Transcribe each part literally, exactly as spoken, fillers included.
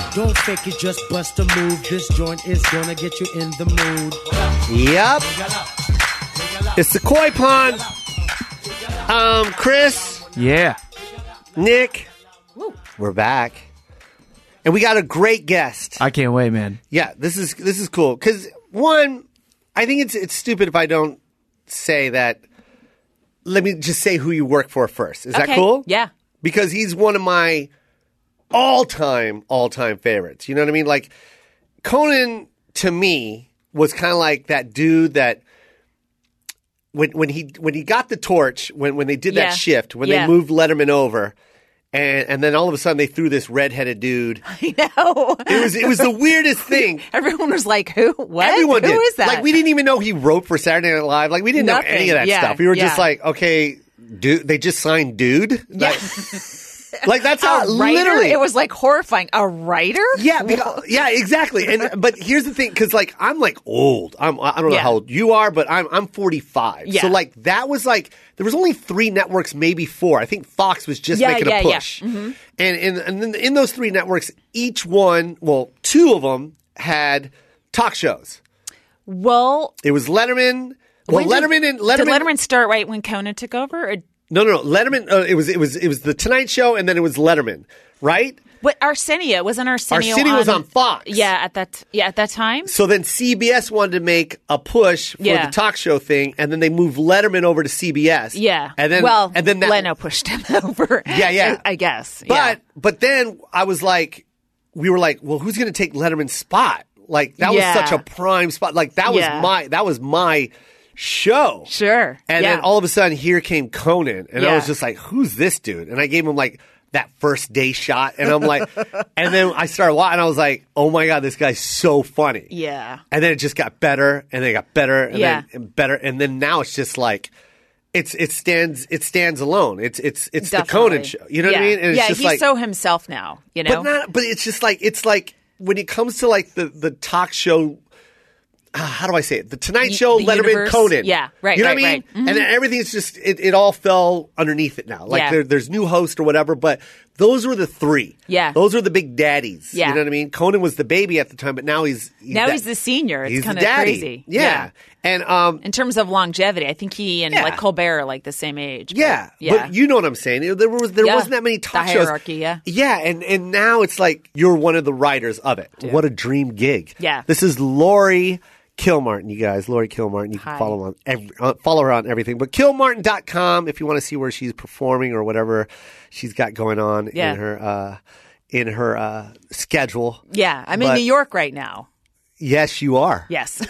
Don't fake it, just bust a move. This joint is gonna get you in the mood. Yep. It's the Koi Pond. Um, Chris. Yeah. Nick. Woo. We're back. And we got a great guest. I can't wait, man. Yeah, this is this is cool. Because, one, I think it's it's stupid if I don't say that. Let me just say who you work for first. Is okay. that cool? Yeah. Because he's one of my all-time, all-time favorites. You know what I mean? Like, Conan, to me, was kind of like that dude that when when he when he got the torch, when, when they did Yeah. that shift, when Yeah. they moved Letterman over, and, and then all of a sudden they threw this redheaded dude. I know. It was it was the weirdest thing. Everyone was like, who? What? Everyone Who did. is that? Like, we didn't even know he wrote for Saturday Night Live. Like, we didn't Nothing. know any of that Yeah. stuff. We were just Yeah. like, okay, dude, they just signed dude? Yeah. Like, like that's how a writer? literally. It was like horrifying. A writer? Yeah, because, yeah, exactly. And but here's the thing, because like I'm like old. I'm I don't know Yeah. how old you are, but I'm I'm forty-five. Yeah. So like that was like there was only three networks, maybe four. I think Fox was just Yeah, making yeah, a yeah. push. And and and then in those three networks, each one, well, two of them had talk shows. Well, It was Letterman. Well, when did- Letterman and Letterman. Did Letterman start right when Conan took over? Or, No, no, no. Letterman. Uh, it was it was it was the Tonight Show, and then it was Letterman, right? but Arsenio wasn't Arsenio. Arsenio was on Fox. Yeah, at that. Yeah, at that time. So then C B S wanted to make a push for Yeah. the talk show thing, and then they moved Letterman over to C B S. Yeah. and then well, and then that, Leno pushed him over. Yeah, yeah. I, I guess. But yeah. but then I was like, we were like, well, who's going to take Letterman's spot? Like that Yeah. was such a prime spot. Like that was Yeah. my that was my show. Sure. And yeah. then all of a sudden, here came Conan, and I Yeah. was just like, "Who's this dude?" And I gave him like that first day shot, and I'm like, and then I started watching, and I was like, "Oh my god, this guy's so funny!" Yeah. And then it just got better, and then it got better, and Yeah. then and better, and then now it's just like. It's it stands it stands alone. It's it's it's Definitely. the Conan show. You know yeah. what I mean? And it's yeah, just he's like, so himself now. You know. but not. But it's just like it's like when it comes to like the the talk show. Uh, how do I say it? The Tonight Y- Show, the Letterman, universe. Conan. Yeah, right, You know right, what I mean? right. Mhm. And then everything's just it, it all fell underneath it now. Like Yeah. there, there's new host or whatever, but those were the three. Yeah. those were the big daddies. Yeah. You know what I mean? Conan was the baby at the time, but now he's, he's now da- he's the senior. It's he's kind the of daddy. crazy. Yeah. And um, In terms of longevity, I think he and Yeah. like Colbert are like the same age. but- yeah, yeah. but you know what I'm saying. There was there Yeah. wasn't that many talk The shows. hierarchy, yeah. yeah, and and now it's like you're one of the writers of it. What a dream gig. Yeah. this is Lori Kilmartin, you guys. Lori Kilmartin. You can Hi. follow her on every, uh, follow her on everything. But Kilmartin dot com if you want to see where she's performing or whatever she's got going on Yeah. in her uh, in her uh, schedule. Yeah, I'm in But- New York right now. Yes, you are. Yes.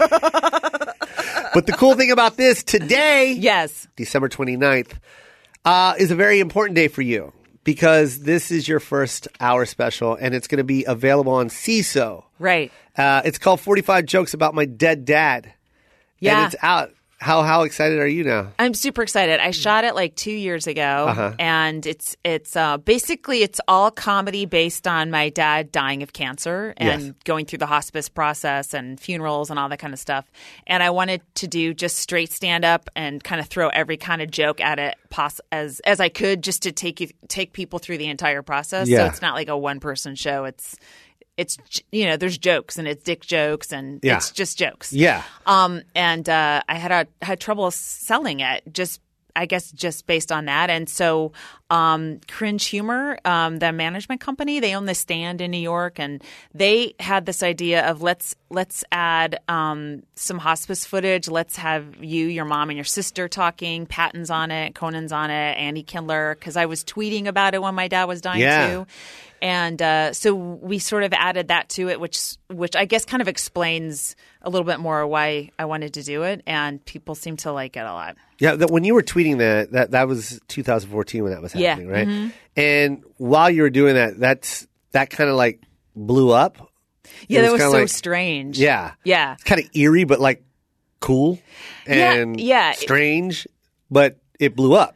But the cool thing about this today, yes. December twenty-ninth, uh, is a very important day for you because this is your first hour special and it's going to be available on C I S O. Right. Uh, it's called forty-five Jokes About My Dead Dad. Yeah. And it's out. How how excited are you now? I'm super excited. I shot it like two years ago, Uh-huh. and it's it's uh, basically it's all comedy based on my dad dying of cancer and Yes. going through the hospice process and funerals and all that kind of stuff. And I wanted to do just straight stand up and kind of throw every kind of joke at it poss- as as I could, just to take you take people through the entire process. So Yeah. it's not like a one person show. It's it's you know there's jokes and it's dick jokes and Yeah. it's just jokes. Yeah. Um, and uh, I had a, had trouble selling it, just I guess just based on that. And so, um, Cringe Humor, um, the management company, they own the Stand in New York, and they had this idea of let's let's add um, some hospice footage. Let's have you, your mom, and your sister talking. Patton's on it, Conan's on it, Andy Kindler, because I was tweeting about it when my dad was dying Yeah. too. And uh, so we sort of added that to it, which which I guess kind of explains a little bit more why I wanted to do it, and people seem to like it a lot. Yeah, that when you were tweeting that, that that was two thousand fourteen when that was Yeah. happening, right? Mm-hmm. And while you were doing that, that's that kind of like blew up. Yeah, It that was kinda so like- strange. Yeah, Yeah. it's kind of eerie, but like cool Yeah, and yeah. strange, but it blew up.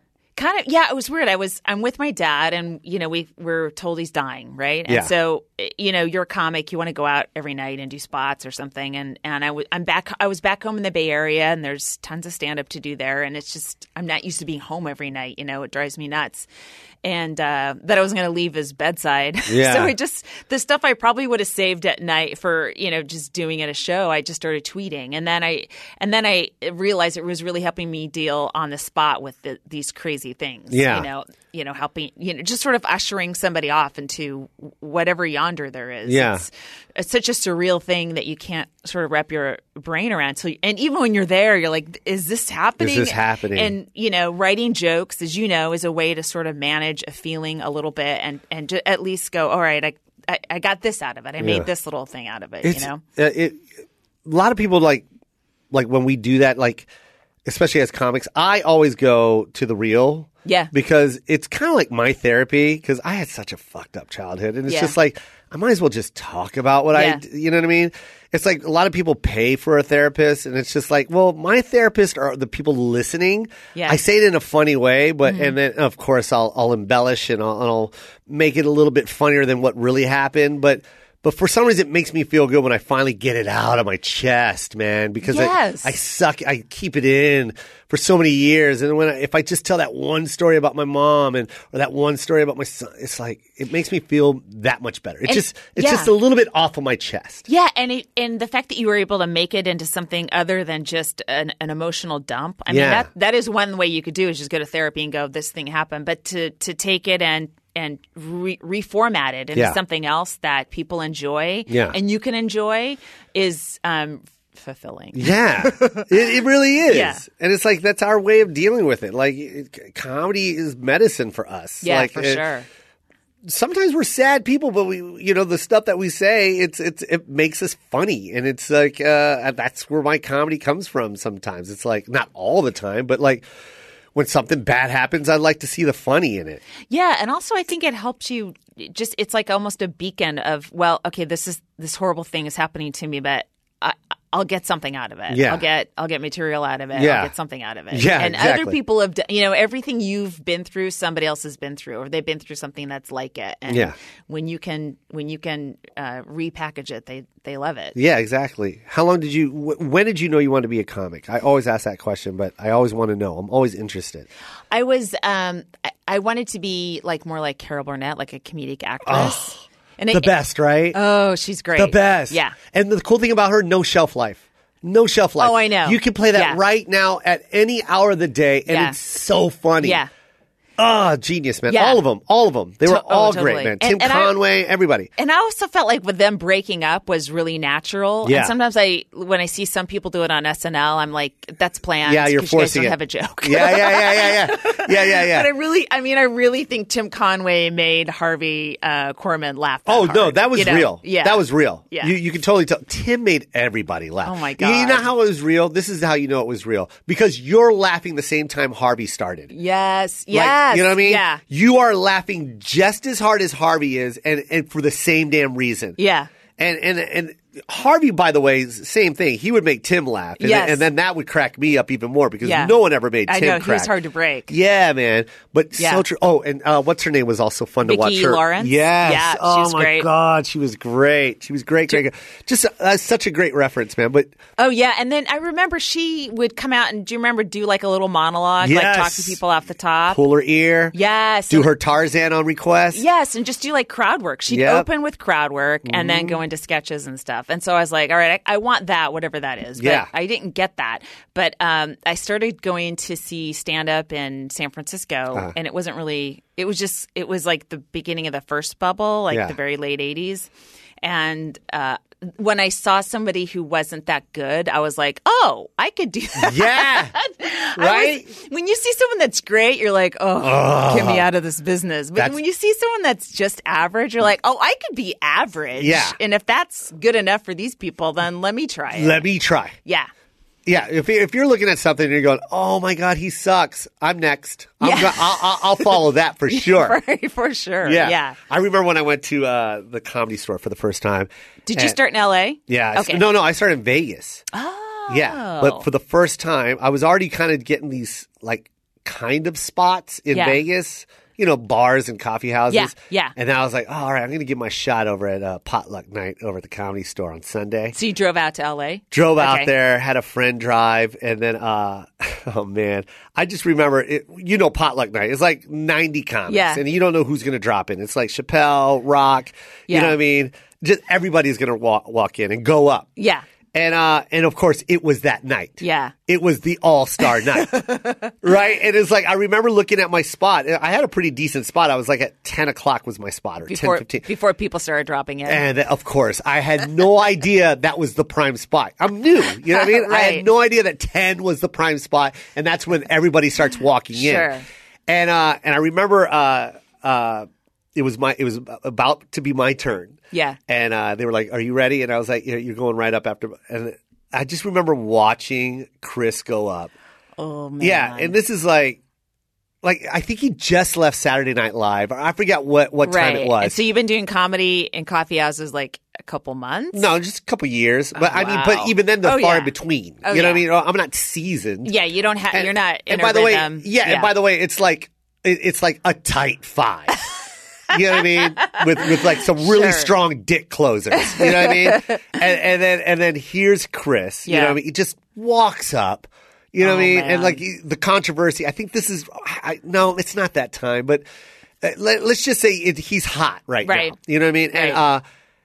kind of, yeah, it was weird. I was, I'm with my dad and, you know, we were told he's dying, right? And Yeah. so, you know, you're a comic, you want to go out every night and do spots or something. And, and I w- I'm back, I was back home in the Bay Area and there's tons of stand up to do there. And it's just, I'm not used to being home every night, you know, it drives me nuts. And uh, that I wasn't going to leave his bedside. Yeah. So I just, the stuff I probably would have saved at night for, you know, just doing at a show, I just started tweeting. And then I, and then I realized it was really helping me deal on the spot with the, these crazy things. Yeah. You know, you know, helping, you know, just sort of ushering somebody off into whatever yonder there is. Yeah. It's, it's such a surreal thing that you can't sort of wrap your brain around. So, and even when you're there, you're like, is this happening? Is this happening? And, you know, writing jokes, as you know, is a way to sort of manage a feeling a little bit and, and to at least go, all right, I, I, I got this out of it. I Yeah. made this little thing out of it, It's, you know? uh, it, a lot of people like, like when we do that, like, especially as comics, I always go to the real. Yeah. Because it's kind of like my therapy because I had such a fucked up childhood. And it's Yeah. just like, I might as well just talk about what Yeah. I, you know what I mean? It's like a lot of people pay for a therapist and it's just like, well, my therapist are the people listening. Yeah. I say it in a funny way, but, and then of course I'll, I'll embellish and I'll, and I'll make it a little bit funnier than what really happened. But, But for some reason, it makes me feel good when I finally get it out of my chest, man. Because Yes. I, I suck, I keep it in for so many years, and when I, if I just tell that one story about my mom and or that one story about my son, it's like it makes me feel that much better. It And- just it's yeah. just a little bit off of my chest. Yeah, and it, and the fact that you were able to make it into something other than just an, an emotional dump. I mean, Yeah. that that is one way you could do is just go to therapy and go, this thing happened. But to to take it and and re- reformat it into Yeah. something else that people enjoy Yeah. and you can enjoy is um, fulfilling. Yeah, it, it really is. Yeah. And it's like that's our way of dealing with it. Like it, comedy is medicine for us. Yeah, like, for it- sure. Sometimes we're sad people, but we, you know, the stuff that we say, it's, it's, it makes us funny. And it's like, uh, that's where my comedy comes from sometimes. It's like, not all the time, but like when something bad happens, I like to see the funny in it. Yeah, and also I think it helps you just it's like almost a beacon of, well, okay, this is this horrible thing is happening to me, but I, I'll get something out of it. Yeah. I'll get I'll get material out of it. Yeah. I'll get something out of it. Yeah, and exactly. other people have done, you know, everything you've been through, somebody else has been through, or they've been through something that's like it. And Yeah. when you can when you can uh, repackage it, they they love it. Yeah, exactly. How long did you, wh- when did you know you wanted to be a comic? I always ask that question, but I always want to know. I'm always interested. I was um I, I wanted to be like more like Carol Burnett, like a comedic actress. and The best, right? Oh, she's great. The best. Yeah. And the cool thing about her, no shelf life. No shelf life. Oh, I know. You can play that Yeah. right now at any hour of the day, and Yeah. it's so funny. Yeah. Oh, genius, man. Yeah. All of them. All of them. They were To- oh, all totally. great, man. And- Tim and I- Conway, everybody. And I also felt like with them breaking up was really natural. Yeah. And sometimes I, when I see some people do it on S N L, I'm like, that's planned. Yeah, you're 'cause you guys forcing don't it. have a joke. Yeah, yeah, yeah, yeah, yeah. Yeah, yeah, yeah. But I really, I mean, I really think Tim Conway made Harvey uh, Korman laugh. That Oh hard, no, that was you know? real. Yeah, that was real. Yeah. you, you can totally tell. Tim made everybody laugh. Oh, my You- You know God. how it was real? This is how you know it was real because you're laughing the same time Harvey started. Yes. Like, Yes. you know what I mean? Yeah. You are laughing just as hard as Harvey is, and, and for the same damn reason. Yeah. And and and Harvey, by the way, is the same thing. He would make Tim laugh, and, Yes. and then that would crack me up even more because Yeah. no one ever made I Tim know, crack. he was hard to break. Yeah, man. But Yeah. so true. Oh, and uh, what's her name was also fun to Vicki watch her. Lawrence? Yes. Yeah, she oh was my great. God, she was great. She was great. great, great. Just uh, such a great reference, man. But Oh yeah, and then I remember she would come out and do you remember do like a little monologue, like talk Yes. to people off the top. pull her ear. Yes. Do and- her Tarzan on request. Yes, and just do like crowd work. She'd Yep. Mm-hmm. open with crowd work and then go into sketches and stuff. And so I was like, all right, I, I want that, whatever that is. But Yeah. I didn't get that. But um, I started going to see stand up in San Francisco, Uh-huh. and it wasn't really, it was just, it was like the beginning of the first bubble, like Yeah. the very late eighties. And uh, when I saw somebody who wasn't that good, I was like, oh, I could do that. Yeah. I Right? was- when you see someone that's great, you're like, oh, get me out of this business. But That's- when you see someone that's just average, you're like, oh, I could be average. Yeah. And if that's good enough for these people, then let me try it. Let me try. yeah. Yeah, if if you're looking at something and you're going, "Oh my God, he sucks," I'm next. I'm Yeah. go- I'll, I'll, I'll follow that for sure. For, for sure. Yeah. Yeah. I remember when I went to uh, the Comedy Store for the first time. Did you and- start in L A? Yeah. I- Okay. No, no, I started in Vegas. Oh. Yeah, but for the first time, I was already kind of getting these like kind of spots in Yeah. Vegas. You know, bars and coffee houses. Yeah, yeah. And then I was like, oh, all right, I'm going to give my shot over at uh, Potluck Night over at the Comedy Store on Sunday. So you drove out to L A? Drove Okay. out there, had a friend drive, and then, uh, oh man, I just remember, it, you know, Potluck Night. It's like ninety comics, Yeah. and you don't know who's going to drop in. It's like Chappelle, Rock, you Yeah. know what I mean? Just everybody's going to walk, walk in and go up. Yeah. And uh, and of course, it was that night. Yeah. It was the all-star night, right? And it's like, I remember looking at my spot. I had a pretty decent spot. I was like at ten o'clock was my spot, or Before, ten fifteen. before people started dropping in. And of course, I had no idea that was the prime spot. I'm new. You know what I mean? I Right. had no idea that ten was the prime spot. And that's when everybody starts walking Sure. in. And, uh, and I remember, uh, uh, it was my, it was about to be my turn. Yeah. And, uh, they were like, are you ready? And I was like, yeah, you're going right up after. And I just remember watching Chris go up. Oh, man. Yeah. And this is like, like, I think he just left Saturday Night Live. I forget what, what time Right. it was. And so you've been doing comedy in coffee houses like a couple months? No, just a couple years. But Oh, I mean, wow. but even then, they're Oh, far yeah. in between. Oh, you know yeah. what I mean? I'm not seasoned. Yeah, you don't have. And- You're not. In And a by the way, rhythm. yeah, And by the way, it's like it, it's like a tight five. You know what I mean? With with like some really Sure. strong dick closers. You know what I mean? And, and then and then here's Chris. You know Yeah. what I mean? He just walks up. You know Oh, what I mean? man. And like the controversy. I think this is. I, no, it's not that time. But uh, let, let's just say it, he's hot right, Right. now. You know what I mean? And Right. uh,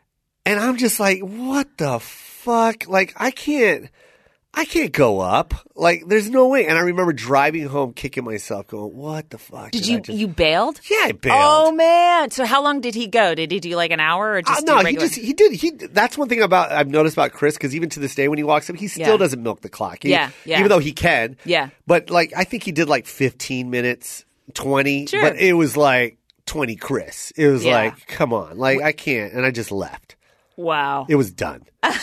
and I'm just like, what the fuck? Like, I can't, I can't go up. Like, there's no way. And I remember driving home, kicking myself, going, what the fuck? Did I you just- you bailed? Yeah, I bailed. Oh man! So how long did he go? Did he do like an hour or Uh, just no, do he regular? just he did he. That's one thing about I've noticed about Chris, because even to this day when he walks up, he still Yeah. doesn't milk the clock. He- Yeah, yeah. Even though he can. Yeah. But like I think he did like fifteen minutes, twenty. Sure. But it was like twenty Chris. It was Yeah. like, come on, like I can't, and I just left. Wow. It was done.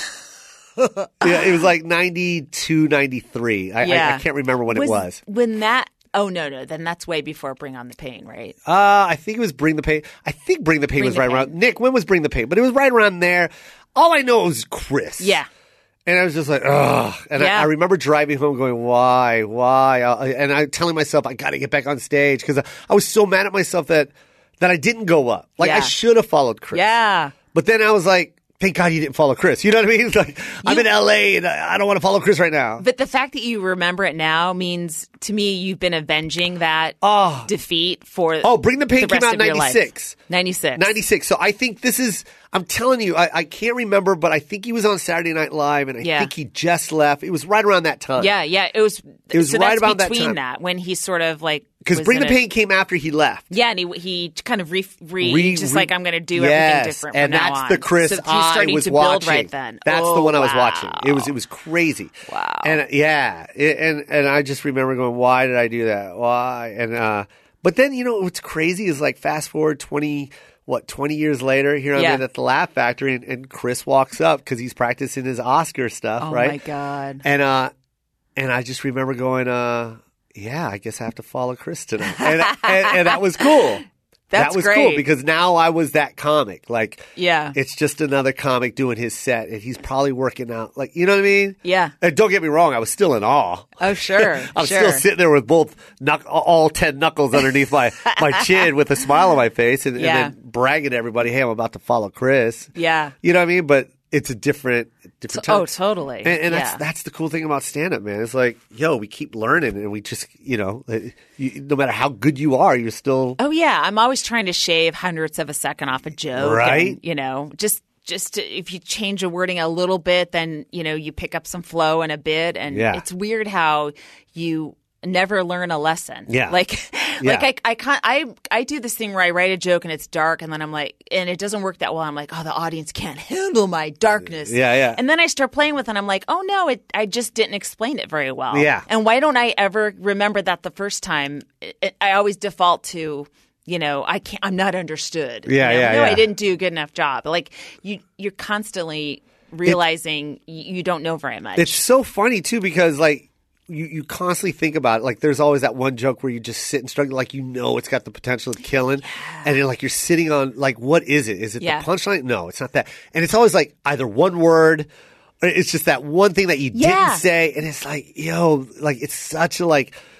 Yeah, it was like ninety-two, ninety-three. I, Yeah. I, I can't remember when it was. when that. Oh no, no. Then that's way before Bring on the Pain, right? Uh, I think it was Bring the Pain. I think Bring the Pain Bring was the right Pain. around. Nick, when was Bring the Pain? But it was right around there. All I know was Chris. Yeah. And I was just like, ugh. And Yeah. I, I remember driving home going, why, why? I, and I telling myself, I got to get back on stage because I, I was so mad at myself that that I didn't go up. Like I Yeah. should have followed Chris. Yeah. But then I was like, thank God you didn't follow Chris. You know what I mean? Like I'm You- in L A and I, I don't want to follow Chris right now. But the fact that you remember it now means, to me, you've been avenging that Oh. defeat for Oh, Bring the Pain the came rest out of your life. ninety-six. ninety-six. ninety-six. So I think this is, I'm telling you, I, I can't remember, but I think he was on Saturday Night Live and I Yeah. think he just left. It was right around that time. Yeah, yeah. It was. It was so right that's about that between time. that when he sort of like Because was Bring in the a- Pain came after he left. Yeah, and he he kind of re, re, Re- just re- like I'm going to do yes, everything different. and from now that's on. the Chris so he was I starting was to watching. build right then. That's oh, the one I was wow. watching. It was it was crazy. Wow. And uh, yeah, it, and and I just remember going, why did I do that? Why? And uh, but then you know what's crazy is like fast forward twenty. What, twenty years later, here I'm Yeah. in at the Laugh Factory, and, and Chris walks up because he's practicing his Oscar stuff, Oh right? my god. And uh, and I just remember going, uh, yeah, I guess I have to follow Chris tonight, and, and, and that was cool. That's that was great. cool because now I was that comic. Like, Yeah. it's just another comic doing his set, and he's probably working out. Like, you know what I mean? Yeah. And don't get me wrong, I was still in awe. Oh sure. I'm sure. still sitting there with both knuck- all ten knuckles underneath my, my chin with a smile on my face and, Yeah. and then bragging to everybody, hey, I'm about to follow Chris. Yeah. You know what I mean? But it's a different different Oh, time. totally. And, and that's Yeah. that's the cool thing about stand up, man. It's like, yo, we keep learning and we just, you know, uh, you, no matter how good you are, you're still Oh yeah, I'm always trying to shave hundredths of a second off a joke, Right. and, you know, just just to, if you change a wording a little bit, then you know you pick up some flow and a bit, and Yeah. it's weird how you never learn a lesson. Yeah. like Yeah. like I I can't I I do this thing where I write a joke and it's dark, and then I'm like, and it doesn't work that well. I'm like, oh, the audience can't handle my darkness. Yeah, yeah. And then I start playing with it, and I'm like, oh no, it I just didn't explain it very well. Yeah. And why don't I ever remember that the first time? It, it, I always default to, you know, I can't. I'm not understood. Yeah, You know? yeah, No, yeah. I didn't do a good enough job. Like you, you're constantly realizing you, you don't know very much. It's so funny too because like you, you constantly think about it. Like there's always that one joke where you just sit and struggle, like you know it's got the potential of killing, and you're like you're sitting on like what is it? Is it Yeah. the punchline? No, it's not that. And it's always like either one word, or it's just that one thing that you Yeah. didn't say, and it's like yo, like it's such a like.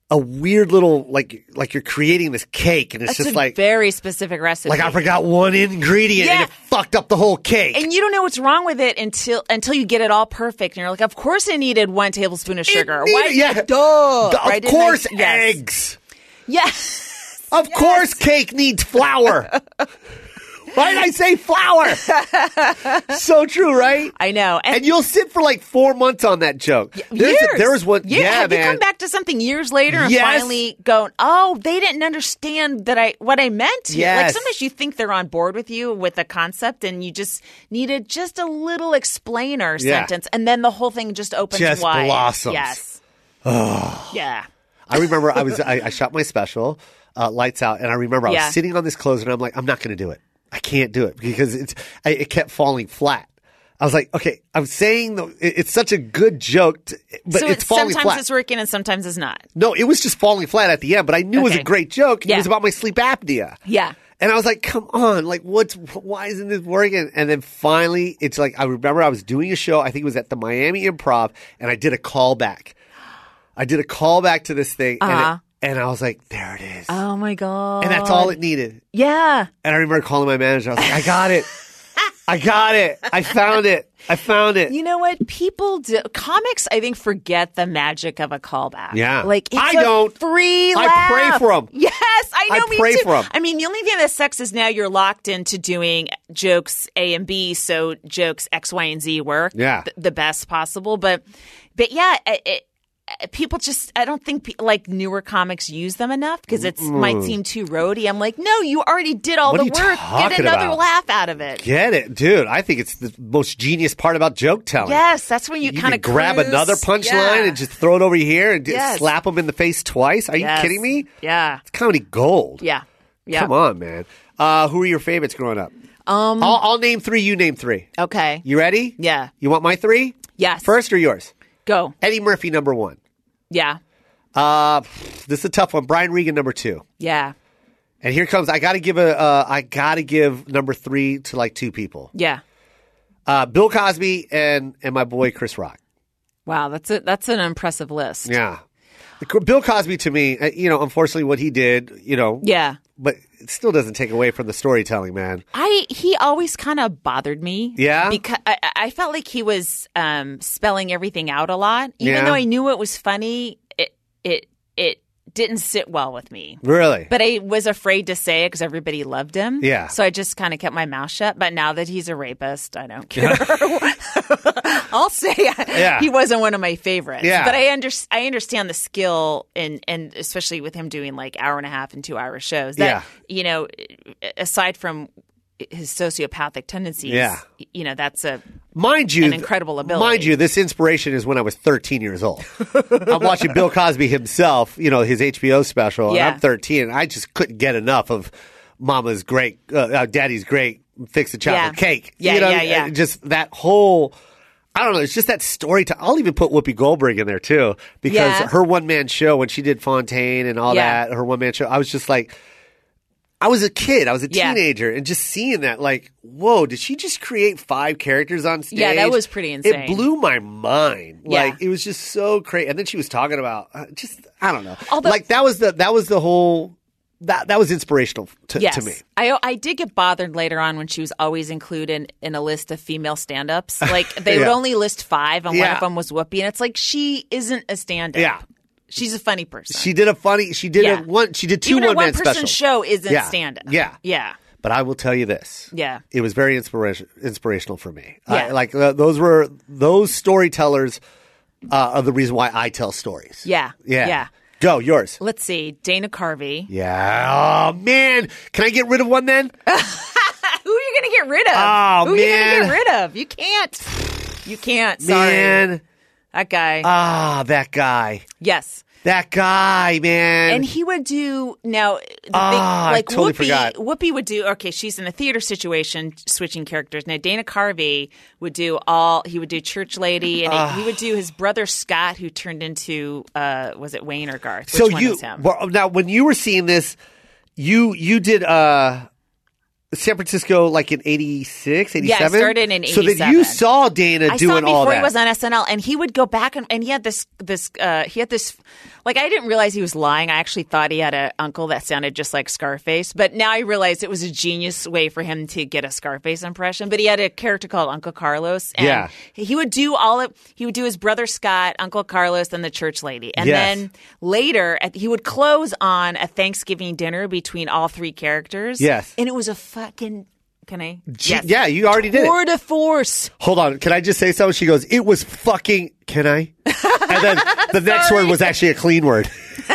a weird little like like you're creating this cake, and it's That's just a like very specific recipe. like I forgot one ingredient, and Yeah. it fucked up the whole cake. And you don't know what's wrong with it until until you get it all perfect, and you're like, of course it needed one tablespoon of sugar. It Why? needed- yeah. Duh. The- Right? of Didn't I- course, yes. eggs. Yes. Of course, cake needs flour. Why did I say flour? So true, right? I know. And you'll sit for like four months on that joke. There's years. A, there was one. Yeah, Yeah, have man. you come back to something years later and Yes. finally go, oh, they didn't understand that I what I meant? here." Like Yes. sometimes you think they're on board with you with the concept, and you just needed just a little explainer Yeah. sentence, and then the whole thing just opens Just wide. blossoms. Yes. Yeah. I remember I was I, I shot my special, uh, Lights Out, and I remember I Yeah. was sitting on this close, and I'm like, I'm not going to do it. I can't do it because it's I, it kept falling flat. I was like, okay, I'm saying the, it, it's such a good joke, to, but so it's falling sometimes flat. it's working and sometimes it's not. No, it was just falling flat at the end, but I knew it was Okay. a great joke. It Yeah. was about my sleep apnea. Yeah. And I was like, come on, like, what's, why isn't this working? And then finally, it's like, I remember I was doing a show, I think it was at the Miami Improv, and I did a callback. I did a callback to this thing, Uh-huh. and, it, and I was like, there it is. Oh my God. And that's all it needed. Yeah. And I remember calling my manager, I was like, I got it. I got it. I found it. I found it. You know what? People do. Comics, I think, forget the magic of a callback. Yeah. Like, it's I a don't. free I laugh. pray for 'em. Yes, I know, I me pray too. for 'em. I mean, the only thing that sucks is now you're locked into doing jokes A and B, so jokes X, Y, and Z work Yeah. th- the best possible. But, but yeah, it, it, people just, I don't think, pe- like, newer comics use them enough because it might seem too roady. I'm like, no, you already did all What the are you work. Get talking another about? laugh out of it. Get it, dude. I think it's the most genius part about joke telling. Yes, that's when you, You kind can of grab another punchline and just throw it over here and d- Yes. slap them in the face twice. Are you Yes. kidding me? Yeah. It's comedy gold. Yeah. Yeah. Come on, man. Uh, who are your favorites growing up? Um, I'll, I'll name three. You name three. Okay. You ready? Yeah. You want my three? Yes. First or yours? Go. Eddie Murphy, number one. Yeah. Uh, this is a tough one. Brian Regan, number two. Yeah. And here comes. I got to give a. Uh, I got to give number three to like two people. Yeah. Uh, Bill Cosby and and my boy Chris Rock. Wow, that's a, that's an impressive list. Yeah. The- Bill Cosby to me, uh, you know, unfortunately, what he did, you know, Yeah. but it still doesn't take away from the storytelling, man. I he always kind of bothered me. Yeah? because I, I felt like he was um, spelling everything out a lot, even Yeah. though I knew it was funny. It it it didn't sit well with me. Really? But I was afraid to say it because everybody loved him. Yeah. So I just kind of kept my mouth shut. But now that he's a rapist, I don't care. I'll say Yeah. he wasn't one of my favorites. Yeah. But I, under, I understand the skill, and, and especially with him doing like hour and a half and two hour shows. That, Yeah. You know, aside from his sociopathic tendencies, Yeah. you know, that's a Mind you, an incredible ability. Mind you, this inspiration is when I was thirteen years old. I'm watching Bill Cosby himself, you know, his H B O special, Yeah. and I'm thirteen, and I just couldn't get enough of Mama's great, uh, uh, Daddy's great, fix the chocolate Yeah. cake. Yeah, you know, yeah, yeah. uh, Just that whole. I don't know. It's just that story. To, I'll even put Whoopi Goldberg in there too, because Yeah. her one man show when she did Fontaine and all Yeah. that, her one man show. I was just like, I was a kid. I was a Yeah. teenager, and just seeing that, like, whoa! Did she just create five characters on stage? Yeah, that was pretty insane. It blew my mind. Yeah. Like, it was just so crazy. And then she was talking about uh, just I don't know. Although- like that was the that was the whole that that was inspirational to, Yes. to me. I I did get bothered later on when she was always included in a list of female stand-ups. Like they would Yeah. only list five, and one Yeah. of them was Whoopi, and it's like she isn't a stand-up. Yeah. She's a funny person. She did a funny. She did Yeah. a one. She did two Even her one man one-person specials. show isn't Yeah. stand-up. Yeah. Yeah. But I will tell you this. Yeah. It was very inspiration, inspirational for me. I, Yeah. like uh, those were those storytellers uh, are the reason why I tell stories. Yeah. Yeah. Yeah. Go yours. Let's see. Dana Carvey. Yeah. Oh man, can I get rid of one then? Who are you going to get rid of? Oh, Who are you going man. to get rid of? You can't. You can't. Sorry. Man. That guy. Ah, that guy. yes. That guy, man. And he would do now. The thing, Ah, I like totally Whoopi, forgot. Whoopi would do. Okay, she's in a theater situation, switching characters. Now Dana Carvey would do all. He would do Church Lady, and Ah. he, he would do his brother Scott, who turned into uh, was it Wayne or Garth? Which so one you was him? well, now when you were seeing this, you you did uh San Francisco like in eighty-six, eighty-seven? Yeah, I started in So eighty-seven. that you saw Dana I doing saw him all before that. he was on S N L, and he would go back and, and he had this this uh, he had this like I didn't realize he was lying. I actually thought he had an uncle that sounded just like Scarface, but now I realized it was a genius way for him to get a Scarface impression. But he had a character called Uncle Carlos, and Yeah. he would do all of he would do his brother Scott, Uncle Carlos, and the church lady, and Yes. then later at, he would close on a Thanksgiving dinner between all three characters. Yes. and it was a fucking. Can I? Gee, Yes. Yeah, you already did it. Tour de force. Hold on. Can I just say something? She goes, it was fucking, can I? And then the next word was actually a clean word.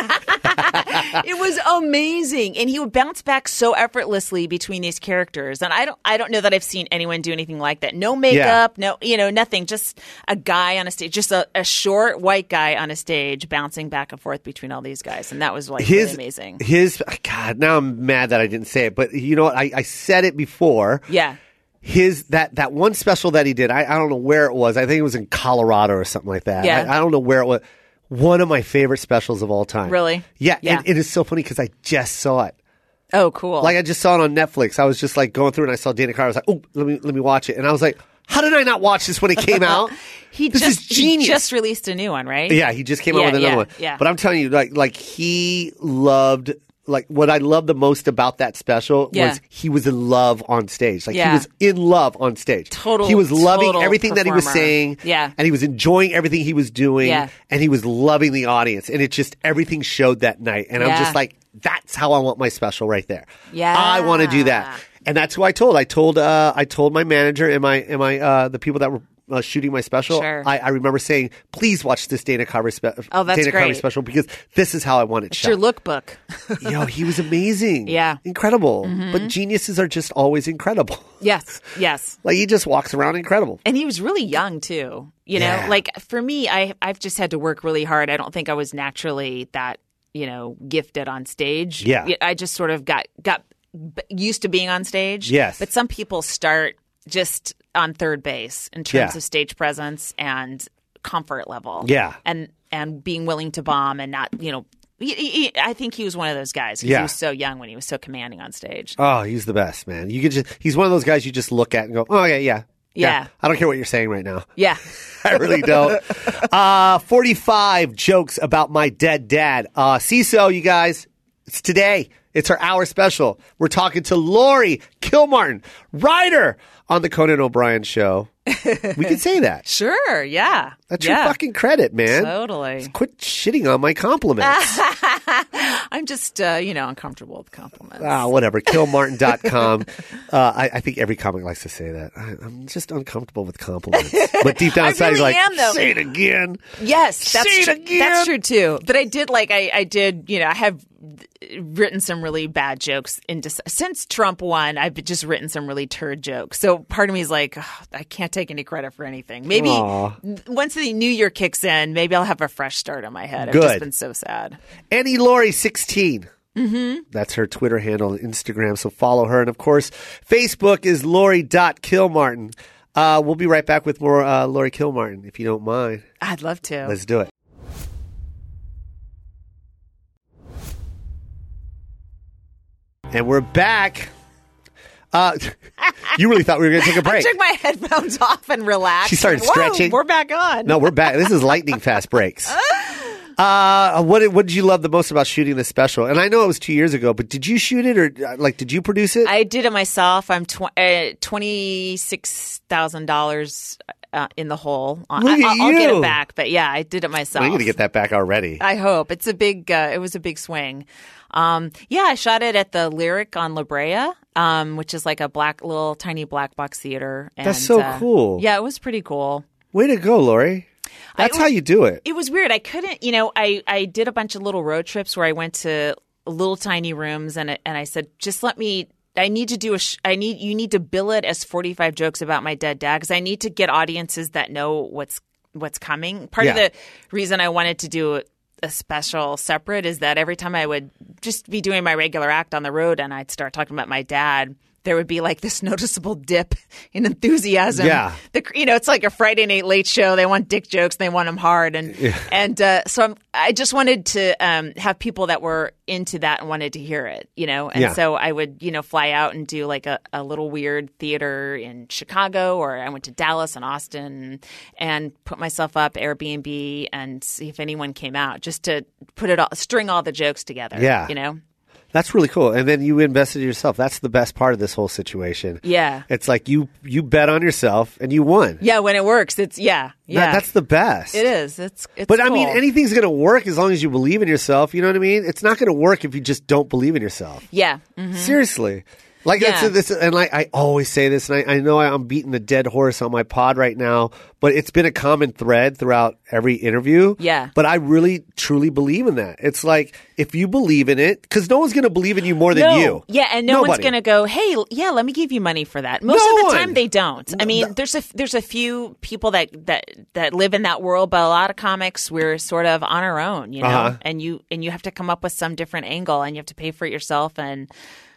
It was amazing, and he would bounce back so effortlessly between these characters. And I don't, I don't know that I've seen anyone do anything like that. No makeup, no, you know, nothing. Just a guy on a stage, just a, a short white guy on a stage, bouncing back and forth between all these guys, and that was like His, really amazing. His, God, now I'm mad that I didn't say it, but you know what? I, I said it before. Yeah. His that that one special that he did, I, I don't know where it was. I think it was in Colorado or something like that. Yeah. I, I don't know where it was. One of my favorite specials of all time. Really? Yeah. Yeah. And it is so funny because I just saw it. Oh, cool. Like I just saw it on Netflix. I was just like going through and I saw Dana Carvey. I was like, oh, let me let me watch it. And I was like, how did I not watch this when it came out? he this just is genius. He just released a new one, right? Yeah, he just came out Yeah, with another yeah, one. yeah. But I'm telling you, like like he loved like what I loved the most about that special Yeah. was he was in love on stage. Like Yeah. he was in love on stage. Total- He was loving total everything that he was performer. saying. Yeah. And he was enjoying everything he was doing. Yeah. And he was loving the audience. And it just everything showed that night. And I'm Yeah. just like, that's how I want my special right there. Yeah. I want to do that. And that's who I told. I told uh I told my manager and my and my uh the people that were Uh, shooting my special, Sure. I, I remember saying, "Please watch this Dana Carvey, spe- Oh, that's Dana Carvey great. special because this is how I want it It's shot." your lookbook. Yo, he was amazing. Yeah. incredible. But geniuses are just always incredible. Yes, yes. Like he just walks around incredible. And he was really young too. You know, Yeah. like for me, I I've just had to work really hard. I don't think I was naturally that, you know, gifted on stage. Yeah. I just sort of got got b- used to being on stage. Yes. But some people start just on third base in terms Yeah. of stage presence and comfort level. Yeah. And and being willing to bomb and not, you know, he, he, I think he was one of those guys. 'Cause Yeah. He was so young when he was so commanding on stage. Oh, he's the best, man. You could just he's one of those guys you just look at and go, "Oh yeah, yeah. Yeah. I don't care what you're saying right now." Yeah. I really don't. uh, forty-five jokes about my dead dad. Uh, C I S O, you guys, it's today. It's our hour special. We're talking to Lori Kilmartin, writer on the Conan O'Brien Show. We can say that. Sure. Yeah. That's yeah. your fucking credit, man. Totally. Quit shitting on my compliments. I'm just, uh, you know, uncomfortable with compliments. Ah, whatever. Kilmartin dot com. Uh, I, I think every comic likes to say that. I, I'm just uncomfortable with compliments. But deep down I inside, he's really like, am, though. say it again. Yes, that's Say it true. again. That's true too. But I did like I, I did, you know, I have written some really bad jokes into since Trump won. I've just written some really turd jokes. So part of me is like, ugh, I can't take any credit for anything. Maybe Aw. once the new year kicks in, maybe I'll have a fresh start on my head. I've Good. just been so sad. Annie Laurie sixteen. Mm-hmm. That's her Twitter handle and Instagram, so follow her. And, of course, Facebook is Lori dot Kilmartin. Uh, we'll be right back with more uh, Lori Kilmartin, if you don't mind. I'd love to. Let's do it. And we're back. Uh, you really thought we were going to take a I break. took my headphones off and relaxed. She started Whoa, stretching. We're back on. No, we're back. This is lightning fast breaks. Uh, what did, what did you love the most about shooting this special? And I know it was two years ago, but did you shoot it or uh, like did you produce it? I did it myself. I'm tw- uh, twenty-six thousand dollars uh, in the hole. I- Look at I'll, I'll get you. it back, but yeah, I did it myself. Well, you're going to get that back already. I hope. It's a big. Uh, it was a big swing. Um, yeah, I shot it at the Lyric on La Brea, um, which is like a black, little tiny black box theater. And, That's so uh, cool. Yeah, it was pretty cool. Way to go, Lori. That's I- how you do it. It was weird. I couldn't, you know, I, I did a bunch of little road trips where I went to little tiny rooms and and I said, just let me. I need to do a. Sh- I need you need to bill it as forty-five jokes about my dead dad because I need to get audiences that know what's what's coming. Part of Yeah. the reason I wanted to do a special separate is that every time I would just be doing my regular act on the road and I'd start talking about my dad, there would be like this noticeable dip in enthusiasm. Yeah. The, you know, it's like a Friday Night Late Show. They want dick jokes. They want them hard. And Yeah. and uh, so I'm, I just wanted to um, have people that were into that and wanted to hear it, you know. And Yeah. so I would, you know, fly out and do like a, a little weird theater in Chicago, or I went to Dallas and Austin and put myself up Airbnb and see if anyone came out, just to put it all, string all the jokes together. Yeah. You know? That's really cool. And then you invested in yourself. That's the best part of this whole situation. Yeah. It's like you you bet on yourself and you won. Yeah, when it works, it's yeah, yeah. That- that's the best. It is. It's it's. But I mean, cool. anything's going to work as long as you believe in yourself. You know what I mean? It's not going to work if you just don't believe in yourself. Yeah. Mhm. Seriously. Like Yeah. that's this, and like I always say this, and I, I know I'm beating the dead horse on my pod right now, but it's been a common thread throughout every interview. Yeah. But I really truly believe in that. It's like if you believe in it, because no one's going to believe in you more than No. you. Yeah, and no one's Nobody. going to go, "Hey, yeah, let me give you money for that." Most No of the one. time, they don't. I mean, there's a there's a few people that that that live in that world, but a lot of comics we're sort of on our own, you know. Uh-huh. And you and you have to come up with some different angle, and you have to pay for it yourself, and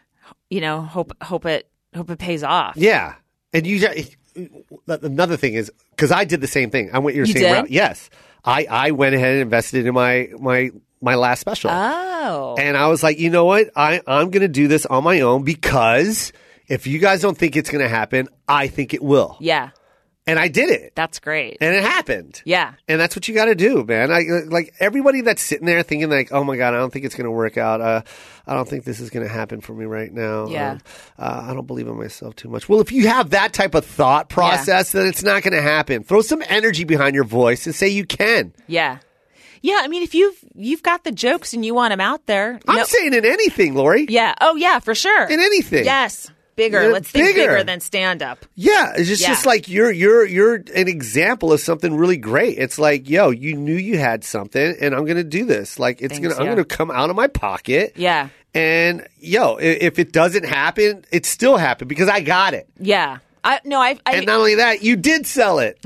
you know, hope hope it hope it pays off. Yeah. And you just, another thing is, because I did the same thing. I went your You same did? route. Yes. I, I went ahead and invested in my, my, my last special. Oh. And I was like, you know what? I, I'm going to do this on my own because if you guys don't think it's going to happen, I think it will. Yeah, And I did it. that's great. And it happened. Yeah. And that's what you got to do, man. I, like everybody that's sitting there thinking like, oh my God, I don't think it's going to work out. Uh, I don't think this is going to happen for me right now. Yeah. Um, uh, I don't believe in myself too much. Well, if you have that type of thought process, then it's not going to happen. Throw some energy behind your voice and say you can. Yeah. Yeah, I mean, if you've you've got the jokes and you want them out there, I'm no- saying in anything, Lori. yeah. Oh, yeah, for sure. In anything. Yes, bigger. Yeah, Let's think bigger. bigger than stand up. Yeah, it's just, Yeah. just like you're you're you're an example of something really great. It's like, yo, you knew you had something, and I'm going to do this. Like, it's Thanks, gonna, I'm yeah. going to come out of my pocket. Yeah. And yo, i- if it doesn't happen, it still happened because I got it. Yeah. I no, I, I And not only that, you did sell it.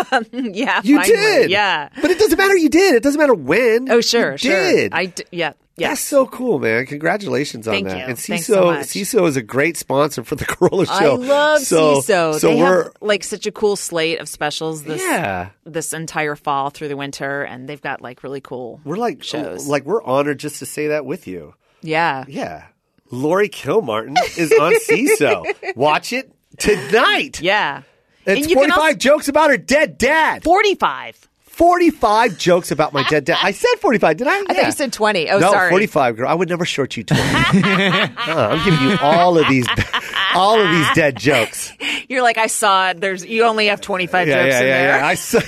yeah, You finally. did. Yeah. But it doesn't matter. You did. It doesn't matter when. Oh, sure, You sure. did. I d- yeah. Yes. That's so cool, man. Congratulations on Thank that. you. And Thanks CISO, so much. CISO is a great sponsor for the Corolla I Show. love so, CISO. So they we're have like such a cool slate of specials this yeah. this entire fall through the winter, and they've got like really cool We're like shows. like we're honored just to say that with you. yeah. Yeah. Lori Kilmartin is on CISO. Watch it tonight. Yeah. It's And you can forty-five also- jokes about her dead dad. forty-five. forty-five jokes about my dead dad. I said forty-five, did I? I thought you said twenty. Oh, no, sorry. forty-five, girl. I would never short you twenty. Uh, I'm giving you all of these, all of these dead jokes. You're like, I saw it. There's you only have twenty-five Yeah, jokes yeah, in yeah, there. yeah. I saw.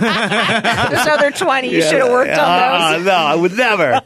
There's another twenty. You should have worked uh, on those. No, I would never.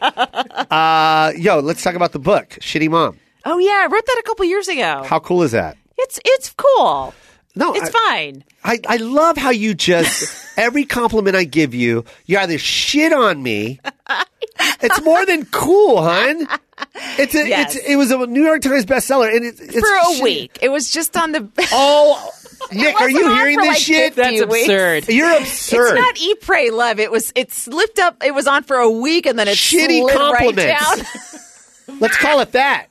Uh, yo, let's talk about the book, Shitty Mom. Oh yeah, I wrote that a couple years ago. How cool is that? It's it's cool. No, It's I, fine. I, I love how you just every compliment I give you, you either shit on me. It's more than cool, hon. It's a, Yes. it's it was a New York Times bestseller, and it's, it's For a shit- week. It was just on the Oh, Nick, are wasn't you on hearing for this like shit? fifty That's weeks. absurd. You're absurd. It's not Eat, Pray, Love. It was it slipped up. It was on for a week and then it Shitty slid right compliments. down. Let's call it that.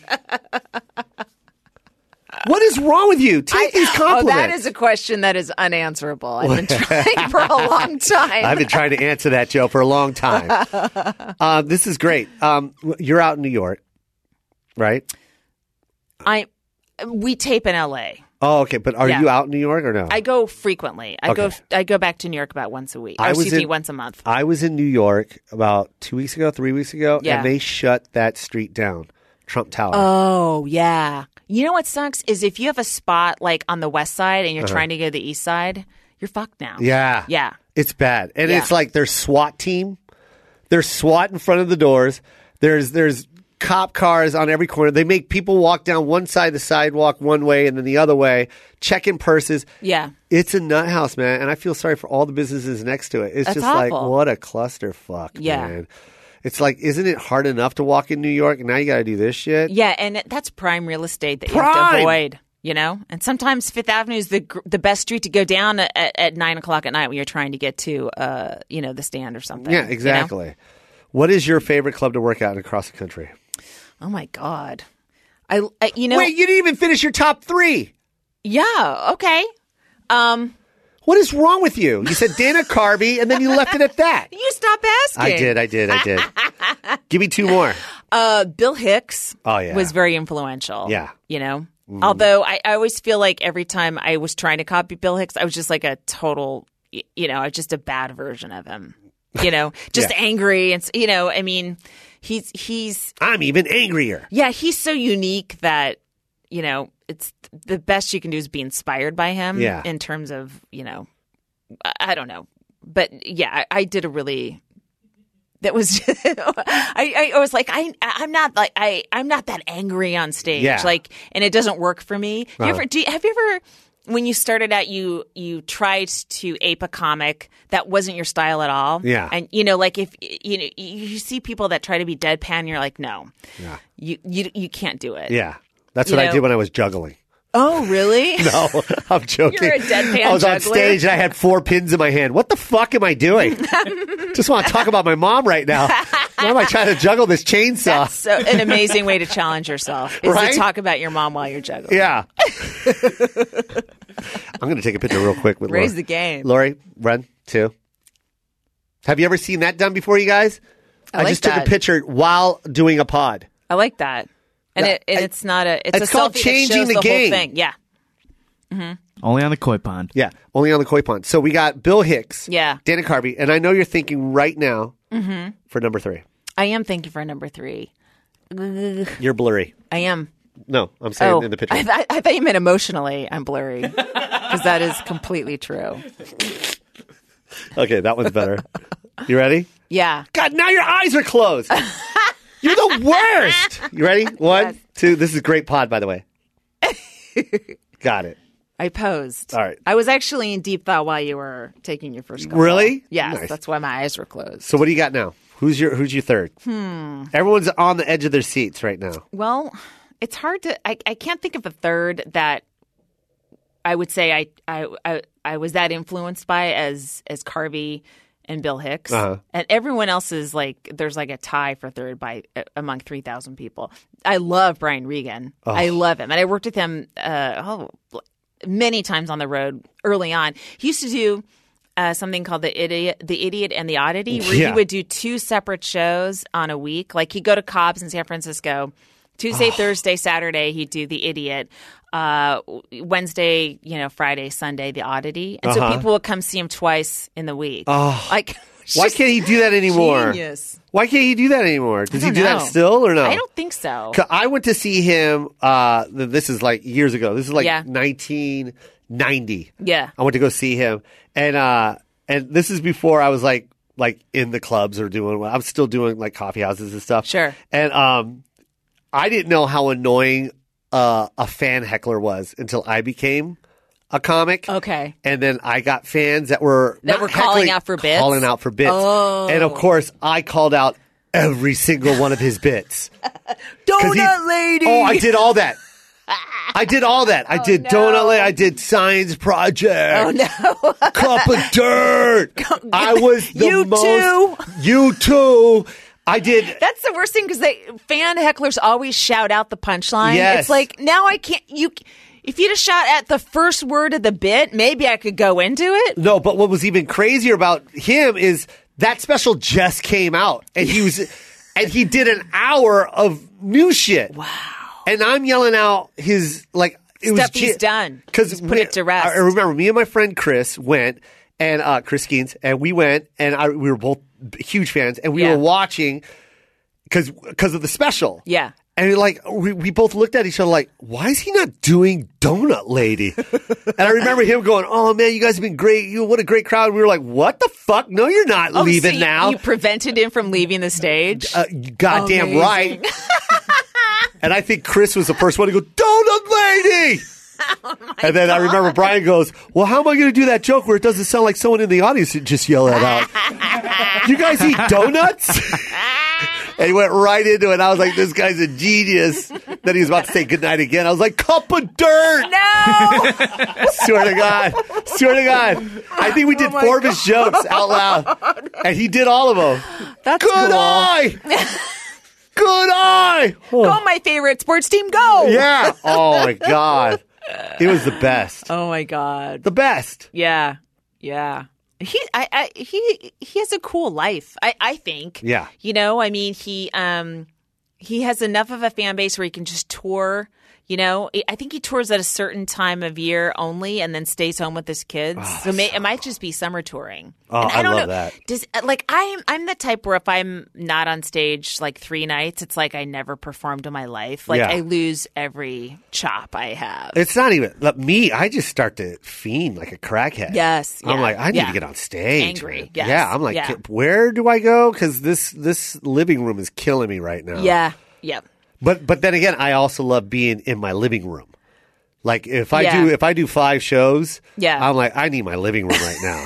What is wrong with you? Take these Oh, compliments. that is a question that is unanswerable. I've been trying for a long time. I've been trying to answer that, Joe, for a long time. Uh, this is great. Um, you're out in New York, right? I we tape in L A. Oh, okay. But are Yeah. you out in New York or no? I go frequently. I go Okay. I go back to New York about once a week. Or I was excuse me, in- once a month. I was in New York about two weeks ago, three weeks ago, Yeah. and they shut that street down, Trump Tower. Oh, yeah. You know what sucks is if you have a spot like on the west side and you're trying to go to the east side, you're fucked now. Uh-huh. yeah. Yeah. It's bad. And Yeah. it's like there's SWAT team. There's SWAT in front of the doors. There's there's cop cars on every corner. They make people walk down one side of the sidewalk one way and then the other way, checking purses. Yeah. It's a nut house, man. And I feel sorry for all the businesses next to it. It's That's just like, awful. what a clusterfuck, Yeah. man. It's like, isn't it hard enough to walk in New York? And now you got to do this shit? Yeah, and it- that's prime real estate that you have Prime! to avoid. You know, and sometimes Fifth Avenue is the gr- the best street to go down at, at nine o'clock at night when you're trying to get to, uh, you know, the stand or something. Yeah, you know? exactly. What is your favorite club to work out in across the country? Oh my god. I, I you know. Wait, you didn't even finish your top three. Yeah. Okay. Um. What is wrong with you? You said Dana Carvey, and then you left it at that. You stop asking. I did, I did, I did. Give me two more. Uh, Bill Hicks Oh, yeah. was very influential. Yeah. You know? Mm. Although I, I always feel like every time I was trying to copy Bill Hicks, I was just like a total, y- you know, just a bad version of him. You know, just Yeah. angry. And, s- you know, I mean, he's, he's, I'm even angrier. yeah, he's so unique that, you know, it's the best you can do is be inspired by him Yeah. in terms of, you know, I, I don't know. But yeah, I, I did a really, that was, I, I was like, I, I'm not like, I, I'm not that angry on stage. Yeah. Like, and it doesn't work for me. Do you Uh-huh. ever, do you, have you ever, when you started out, you, you tried to ape a comic that wasn't your style at all? Yeah. And, you know, like if, you know, you see people that try to be deadpan, you're like, no, Yeah. you, you, you can't do it. Yeah. That's You what I know- did when I was juggling. Oh, really? No, I'm joking. You're a deadpan I was on juggler. stage and I had four pins in my hand. What the fuck am I doing? Just want to talk about my mom right now. Why am I trying to juggle this chainsaw? That's so, an amazing way to challenge yourself is Right? to talk about your mom while you're juggling. Yeah. I'm going to take a picture real quick with Raise Lori. the game. Lori, run, two. Have you ever seen that done before, you guys? I like just took that. a picture while doing a pod. I like that. And, Yeah, it, and I- it's not a it's, It's a called selfie changing that shows the the, game. whole thing. Yeah. Only on the koi pond. Yeah, only on the koi pond. So we got Bill Hicks, Yeah. Dana Carvey, and I know you're thinking right now Mm-hmm. for number three. I am thinking for number three. You're blurry. I am. No, I'm saying Oh, in the picture. I, th- I thought you meant emotionally. I'm blurry because that is completely true. Okay, that one's better. You ready? Yeah. God, now your eyes are closed. You're the worst. You ready? One, Yes. two. This is great pod, by the way. Got it. I posed. All right. I was actually in deep thought while you were taking your first couple. Really? Yes. Nice. That's why my eyes were closed. So what do you got now? Who's your Who's your third? Hmm. Everyone's on the edge of their seats right now. Well, it's hard to. I, I can't think of a third that I would say I I I, I was that influenced by as as Carvey and Bill Hicks, Uh-huh. and everyone else is like there's like a tie for third by uh, among three thousand people. I love Brian Regan. I love him, and I worked with him uh, oh, many times on the road early on. He used to do. Uh, something called the idiot, the idiot and the oddity, where Yeah. he would do two separate shows on a week. Like he'd go to Cobb's in San Francisco, Tuesday, Thursday, Saturday. He'd do the idiot. Uh, Wednesday, you know, Friday, Sunday, the oddity. And Uh-huh. so people would come see him twice in the week. Oh. Like, Why can't he do that anymore? Genius. Why can't he do that anymore? Does he don't do that know. still or no? I don't think so. 'Cause I went to see him. Uh, th- this is like years ago. This is like Yeah. nineteen ninety. Yeah. I went to go see him, and uh, and this is before I was like like in the clubs or doing. I was still doing like coffee houses and stuff. Sure. And um, I didn't know how annoying uh, a fan heckler was until I became a comic. Okay. And then I got fans that were That not were calling heckling, out for bits? calling out for bits. Oh. And of course, I called out every single one of his bits. 'Cause he- Donut lady. Oh, I did all that. I did all that. I did no. Donut Lady. I did Science Project. Oh, no. Cup of Dirt. I was the You most. too. You too. I did. That's the worst thing because they fan hecklers always shout out the punchline. Yes. It's like now I can't. You, if you just shout at the first word of the bit, maybe I could go into it. No, but what was even crazier about him is that special just came out, and he was, and he did an hour of new shit. Wow! And I'm yelling out his like it Stuff was he's done. because He's put it to rest. I remember me and my friend Chris went and uh, Chris Skeens, and we went and I, we were both huge fans, and we Yeah. were watching because because of the special. Yeah. And like we, we both looked at each other like, why is he not doing Donut Lady? And I remember him going, "Oh man, you guys have been great. You what a great crowd." We were like, "What the fuck? No, you're not Oh, leaving so you- now." You prevented him from leaving the stage. uh, goddamn Amazing. right. And I think Chris was the first one to go, "Donut Lady." Oh and then I remember Brian goes, "Well, how am I going to do that joke where it doesn't sound like someone in the audience would just yell that out? You guys eat donuts?" And he went right into it. I was like, this guy's a genius. Then he was about to say goodnight again. I was like, "Cup of Dirt." No. Swear to God. Swear to God. I think we did Oh, four of his jokes out loud. And he did all of them. That's Good cool. eye. Good eye. Oh. Go, my favorite sports team, go! Yeah. Oh my God. It was the best. Oh my God. The best. Yeah. Yeah. He, I, I, he, he has a cool life. I, I think. Yeah. You know, I mean, he, um, he has enough of a fan base where he can just tour. You know, I think he tours at a certain time of year only, and then stays home with his kids. Oh, so, may, so it might just be summer touring. Oh, and I, I don't love know. that. Does like I'm I'm the type where if I'm not on stage like three nights, it's like I never performed in my life. Like Yeah. I lose every chop I have. It's not even look, me. I just start to fiend like a crackhead. Yes, I'm yeah, like, I need yeah. to get on stage. Angry, man. yes, Yeah, I'm like, yeah. where do I go? Because this this living room is killing me right now. Yeah. Yep. But but then again, I also love being in my living room. Like if I Yeah. do if I do five shows, Yeah. I'm like, I need my living room right now.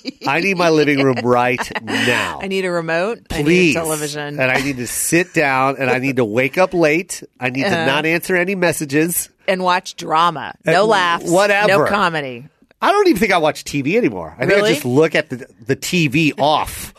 I need my living room right now. I need a remote. I need Please. a television. And I need to sit down and I need to wake up late. I need Uh-huh. to not answer any messages. and watch drama. No Uh, laughs. whatever. No comedy. I don't even think I watch T V anymore. I think Really? I just look at the the T V off.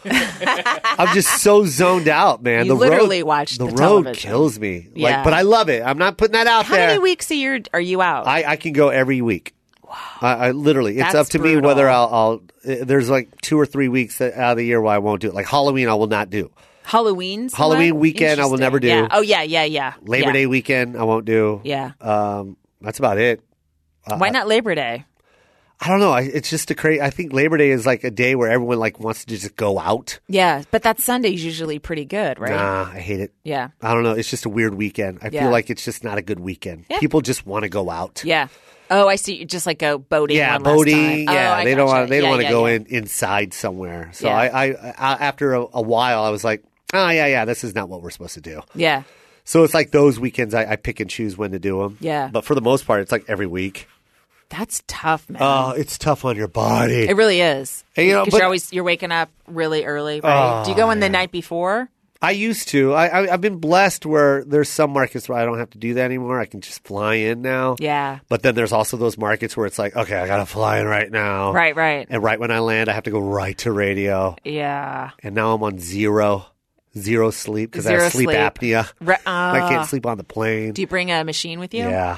I'm just so zoned out, man. You the literally road, watch the the road television. kills me. Yeah. Like, but I love it. I'm not putting that out How there. many weeks a year are you out? I, I can go every week. Wow. I, I literally, it's That's up to me brutal. whether I'll, I'll. uh, There's like two or three weeks that, out of the year where I won't do it. Like Halloween, I will not do. Halloween's the Halloween one? weekend, I will Interesting. never do. Yeah. Oh yeah, yeah, yeah. Labor yeah. Day weekend, I won't do. Yeah. Um, that's about it. Why not Labor Day? I don't know. I, it's just a crazy. I think Labor Day is like a day where everyone like wants to just go out. Yeah, but that Sunday's usually pretty good, right? Nah, I hate it. Yeah. I don't know. It's just a weird weekend. I Yeah. feel like it's just not a good weekend. Yeah. People just want to go out. Yeah. Oh, I see. You just like go boating. Yeah, one last boating. time. Yeah, oh, I they don't gotcha. want. They don't Yeah, want to yeah, go yeah. in inside somewhere. So Yeah. I, I, I, after a, a while, I was like, oh yeah, yeah, this is not what we're supposed to do. Yeah. So it's like those weekends, I, I pick and choose when to do them. Yeah. But for the most part, it's like every week. That's tough, man. Oh, it's tough on your body. it really is. And, you know, Because but- you're always you're waking up really early, right? Oh, Do you go in the night before? I used to. I, I, I've been blessed where there's some markets where I don't have to do that anymore. I can just fly in now. Yeah. But then there's also those markets where it's like, okay, I got to fly in right now. Right, right. And right when I land, I have to go right to radio. Yeah. And now I'm on zero, zero sleep because I Zero have sleep, sleep. apnea. Re- I uh, can't sleep on the plane. Do you bring a machine with you? Yeah,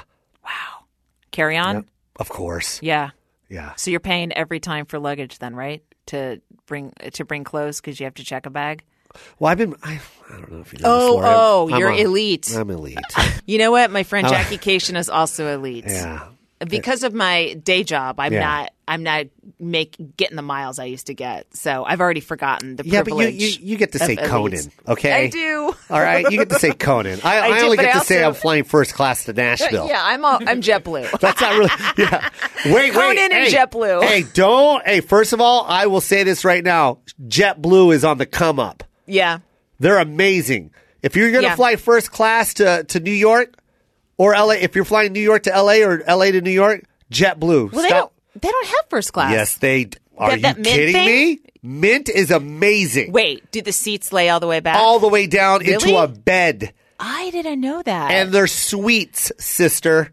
Carry on? Yep. Of course. Yeah. Yeah. So you're paying every time for luggage then, right? To bring to bring clothes because you have to check a bag? Well, I've been. I, I don't know if you know. Oh, this, Lauren. oh, I'm you're on- elite. I'm elite. You know what? My friend Jackie Cation is also elite. Yeah. Because of my day job, I'm Yeah. not I'm not make getting the miles I used to get. So I've already forgotten the Yeah, but you, privilege. you you get to say of elite. Conan, okay? I do. All right, you get to say Conan. I, I, I do, only but get I to say also- I'm flying first class to Nashville. Yeah, I'm all, I'm JetBlue. That's not really. Yeah. Wait, wait. Conan and hey, JetBlue. Hey, don't. Hey, first of all, I will say this right now. JetBlue is on the come up. Yeah. They're amazing. If you're going to Yeah. fly first class to, to New York or L A, if you're flying New York to L A or L A to New York, JetBlue. Well, they Stop. don't they don't have first class. Yes, they. Are That- that you Mint kidding thing? me? Mint is amazing. Wait, do the seats lay all the way back? All the way down into Really? a bed. I didn't know that. And they're suites, sister.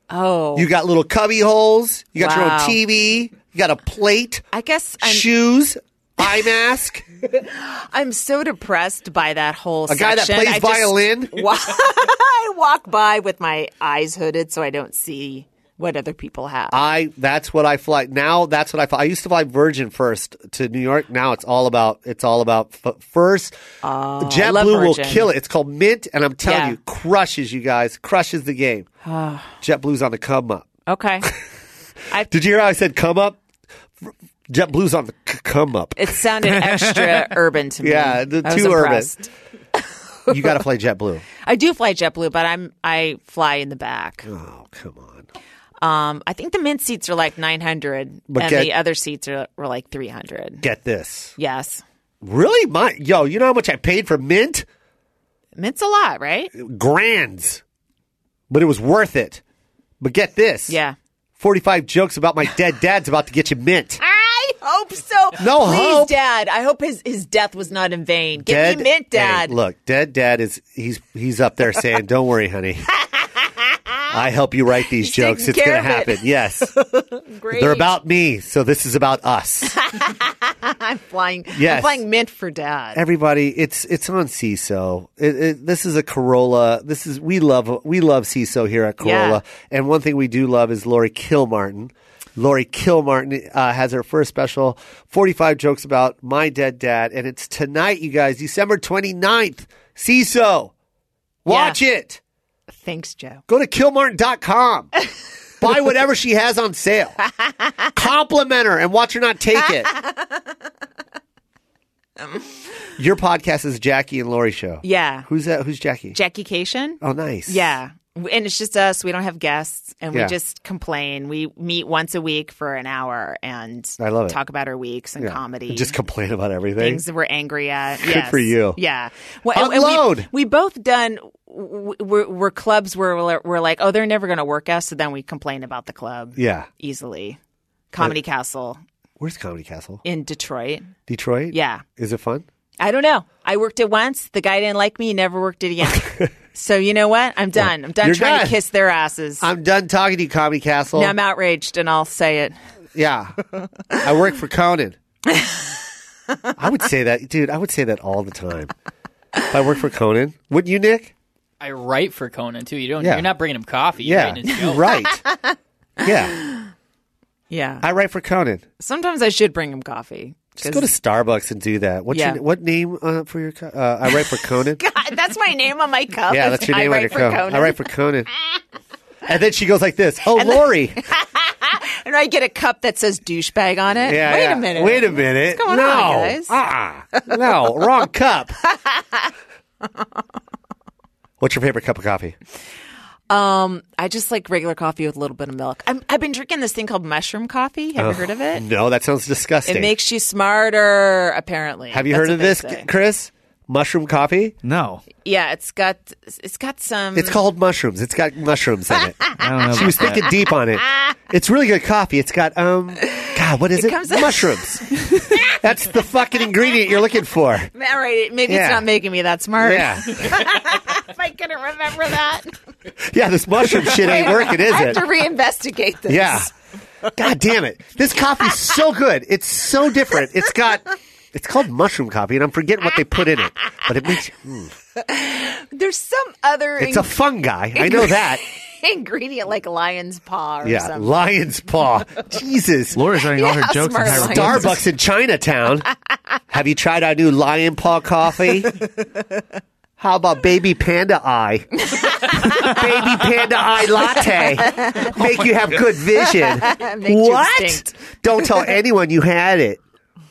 oh, You got little cubby holes. You got your Wow. own T V. You got a plate, I guess I'm shoes, eye mask. I'm so depressed by that whole A guy that section. plays I just violin? wa- I walk by with my eyes hooded so I don't see what other people have. I that's what I fly now. That's what I fly. I used to fly Virgin first to New York. Now it's all about it's all about f- first. love JetBlue will Virgin. kill it. It's called Mint, and I'm telling Yeah. you, crushes you guys, crushes the game. JetBlue's on the come up. Okay. I, Did you hear how I said come up? JetBlue's on the c- come up. it sounded extra urban to me. Yeah, the- I was too urban. impressed. You got to fly JetBlue. I do fly JetBlue, but I'm I fly in the back. Oh, come on. Um, I think the Mint seats are like nine hundred, But and get- the other seats are were like three hundred. Get this. Yes, Really? My yo, you know how much I paid for Mint? Mint's a lot, right? Grands. But it was worth it. But get this. Yeah. forty-five jokes about my dead dad's about to get you Mint. I hope so. No Please, hope. Dad. I hope his, his death was not in vain. Get Dead, me Mint, Dad. Hey, look, dead dad is he's he's up there saying, "Don't worry, honey. I help you write these He's jokes. taking It's going to care of it." happen." Yes. Great. They're about me, so this is about us. I'm flying. Yes. I'm flying mint for Dad. Everybody, it's it's on C I S O. It, it, this is a Corolla. This is we love we love C I S O here at Corolla. Yeah. And one thing we do love is Lori Kilmartin. Lori Kilmartin uh, has her first special, forty-five jokes about my dead dad, and it's tonight, you guys, December twenty-ninth. C I S O. Watch Yeah. it. Thanks, Joe. Go to kilmartin dot com. Buy whatever she has on sale. Compliment her and watch her not take it. Your podcast is Jackie and Lori show. Yeah. Who's that? Who's Jackie? Jackie Cation. Oh, nice. Yeah. And it's just us. We don't have guests, and Yeah. we just complain. We meet once a week for an hour and I love it. talk about our weeks and Yeah. comedy. Just complain about everything. things that we're angry at. Good Yes. for you. Yeah. Well, and- and Unload. We, we both done. We're, we're clubs where we're, we're like, oh, they're never going to work us. So then we complain about the club. Yeah. Easily. Comedy Castle Where's Comedy Castle? in Detroit. Detroit? Yeah. Is it fun? I don't know. I worked it once. The guy didn't like me. He never worked it again. So you know what? I'm done. I'm done You're trying done. to kiss their asses. I'm done talking to you, Comedy Castle. now I'm outraged, and I'll say it. Yeah. I work for Conan. I would say that, dude, I would say that all the time. If I work for Conan. Wouldn't you, Nick? I write for Conan too. You don't. Yeah. You're not bringing him coffee. You're Yeah. writing his jokes. Right. Yeah. Yeah. I write for Conan. Sometimes I should bring him coffee. Just go to Starbucks and do that. What's Yeah. your, what name uh, for your co- uh, I write for Conan. God, that's my name on my cup. Yeah, that's your I name on write your for cup. Conan. I write for Conan. And then she goes like this. Oh, Lori. And I get a cup that says douchebag on it. Yeah, Wait yeah. a minute. Wait a minute. What's going no. on, guys? Uh-uh. No, wrong cup. What's your favorite cup of coffee? Um, I just like regular coffee with a little bit of milk. I'm, I've been drinking this thing called mushroom coffee. Have you heard of it? No, that sounds disgusting. It makes you smarter, apparently. Have you That's heard what of they this, say. Chris? Mushroom coffee? No. Yeah, it's got it's got some. It's called mushrooms. It's got mushrooms in it. I don't know. She was about that. thinking deep on it. It's really good coffee. It's got um, God, what is it? comes- Mushrooms. That's the fucking ingredient you're looking for. All right, maybe Yeah. it's not making me that smart. Yeah, If I couldn't remember that, yeah. This mushroom shit ain't working, is I have it? to reinvestigate this. Yeah. God damn it! This coffee's so good. It's so different. It's got. It's called mushroom coffee, and I'm forgetting what they put in it, but it makes. Mm. There's some other It's a fungi. I know that. ingredient like lion's paw or Yeah, something. lion's paw. Jesus. Lori's writing all her Yeah, jokes in smart hieroglyphics. lions. Starbucks in Chinatown. Have you tried our new lion paw coffee? How about baby panda eye? Baby panda eye latte. Make you have good vision. Makes you What? extinct. Don't tell anyone you had it.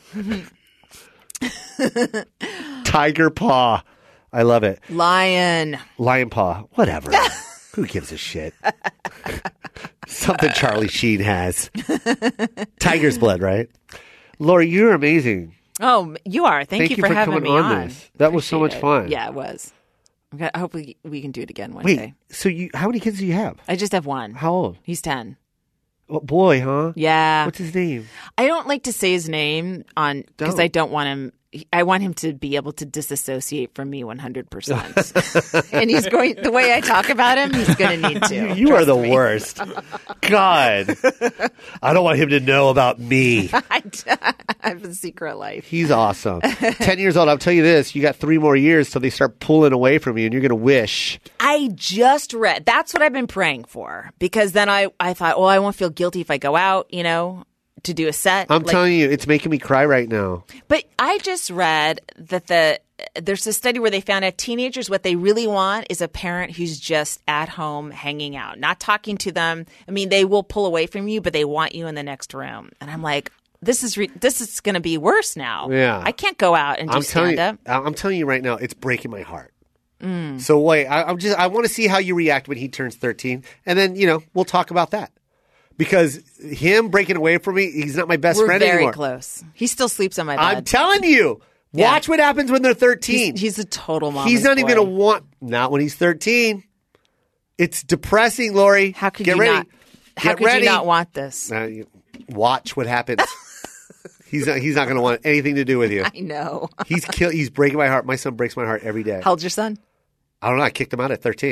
Tiger paw. I love it. Lion. Lion paw. Whatever. Who gives a shit? Something Charlie Sheen has. Tiger's blood, right? Lori, you're amazing. Oh, you are. Thank, Thank you, you for, for having coming me on on. this. That was so Appreciate much it. fun. Yeah, it was. Okay, I hope we, we can do it again one Wait, day. so you? How many kids do you have? I just have one. How old? He's ten. Oh, boy, huh? Yeah. What's his name? I don't like to say his name on because Don't. I don't want him. I want him to be able to disassociate from me one hundred percent. And he's going the way I talk about him. He's going to need to. You are Trust the me. worst. God, I don't want him to know about me. I, I have a secret life. He's awesome. Ten years old. I'll tell you this: you got three more years till they start pulling away from you, and you're going to wish. I just read. That's what I've been praying for because then I I thought, well, I won't feel guilty if I go out, you know, to do a set. I'm Like, telling you, it's making me cry right now. But I just read that the there's a study where they found out teenagers what they really want is a parent who's just at home hanging out, not talking to them. I mean, they will pull away from you, but they want you in the next room. And I'm like, this is re- this is going to be worse now. Yeah. I can't go out and do I'm telling stand you, up. I'm telling you right now, it's breaking my heart. Mm. So wait, I, I'm just I want to see how you react when he turns thirteen, and then you know we'll talk about that. Because him breaking away from me, he's not my best We're friend very anymore. close. He still sleeps on my bed. I'm telling you. Yeah. Watch what happens when they're thirteen. he's, he's a total mom. He's not even going to want, not when he's thirteen. It's depressing, Lori. How could Get you ready. not? How Get could ready. you not want this? Uh, you- watch what happens. he's not, he's not going to want anything to do with you. I know. He's kill, He's breaking my heart. My son breaks my heart every day. How old's your son? I don't know. I kicked him out at thirteen.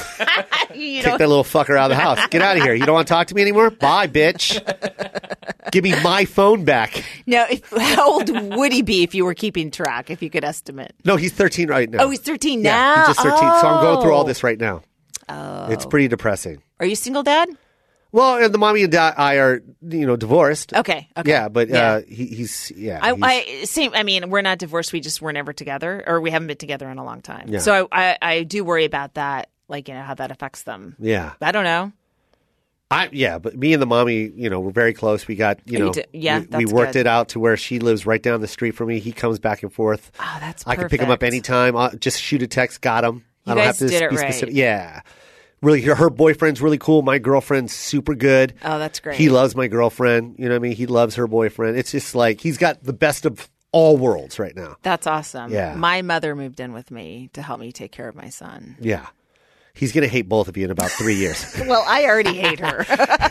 You Kick that little fucker out of the house. Get out of here. You don't want to talk to me anymore? Bye, bitch. Give me my phone back. Now, if, how old would he be if you were keeping track, if you could estimate? No, he's thirteen right now. Oh, he's thirteen yeah, now? He's just thirteen. Oh. So I'm going through all this right now. Oh. It's pretty depressing. Are you single dad? Well, and the mommy and dad, I are, you know, divorced. Okay. Okay. Yeah, but yeah. Uh, he, he's, yeah. I, he's, I same. I mean, we're not divorced. We just were never together, or we haven't been together in a long time. Yeah. So I, I, I do worry about that, like, you know, how that affects them. Yeah. I don't know. I, yeah, but me and the mommy, you know, we're very close. We got, you You know, did- yeah, we, we that's worked good. it out to where she lives right down the street from me. He comes back and forth. Oh, that's I can pick him up perfect. anytime. I'll just shoot a text, got him. You I don't guys have to did it be right. specific. Yeah. Really, her, her boyfriend's really cool. My girlfriend's super good. Oh, that's great. He loves my girlfriend. You know what I mean? He loves her boyfriend. It's just like he's got the best of all worlds right now. That's awesome. Yeah. My mother moved in with me to help me take care of my son. Yeah. He's going to hate both of you in about three years. Well, I already hate her.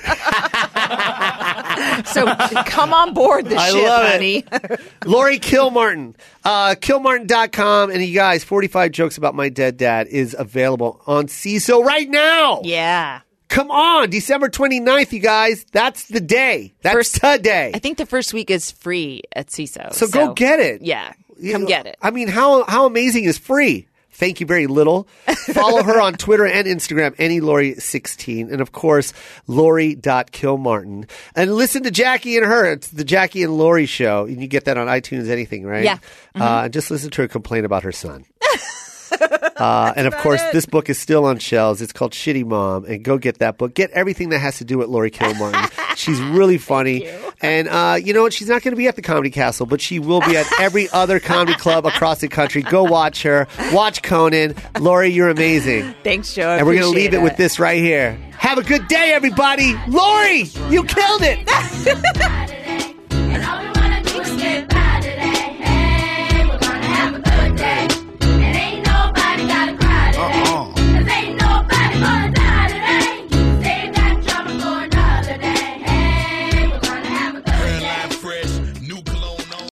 So come on board the I ship, love it. honey. Lori Kilmartin, uh, Kilmartin dot com. And you guys, forty-five Jokes About My Dead Dad is available on C I S O right now. Yeah. Come on, December twenty-ninth, you guys. That's the day. That's First- today. I think the first week is free at C I S O. So go get it. Yeah. You Come know, get it. I mean, how how amazing is free? Thank you very little. Follow her on Twitter and Instagram, Any Lori sixteen. And of course, Lori dot Kilmartin. And listen to Jackie and her. It's the Jackie and Lori show. And you get that on iTunes, anything, right? Yeah. Mm-hmm. Uh, and just listen to her complain about her son. Uh, and of course, this book is still on shelves. It's called Shitty Mom. And go get that book. Get everything that has to do with Lori Kilmartin. She's really funny. And uh, you know what? She's not going to be at the Comedy Castle, but she will be at every other comedy club across the country. Go watch her. Watch Conan. Lori, you're amazing. Thanks, Joe. I And we're going to appreciate leave it with it. this right here. Have a good day, everybody. Lori, you killed it.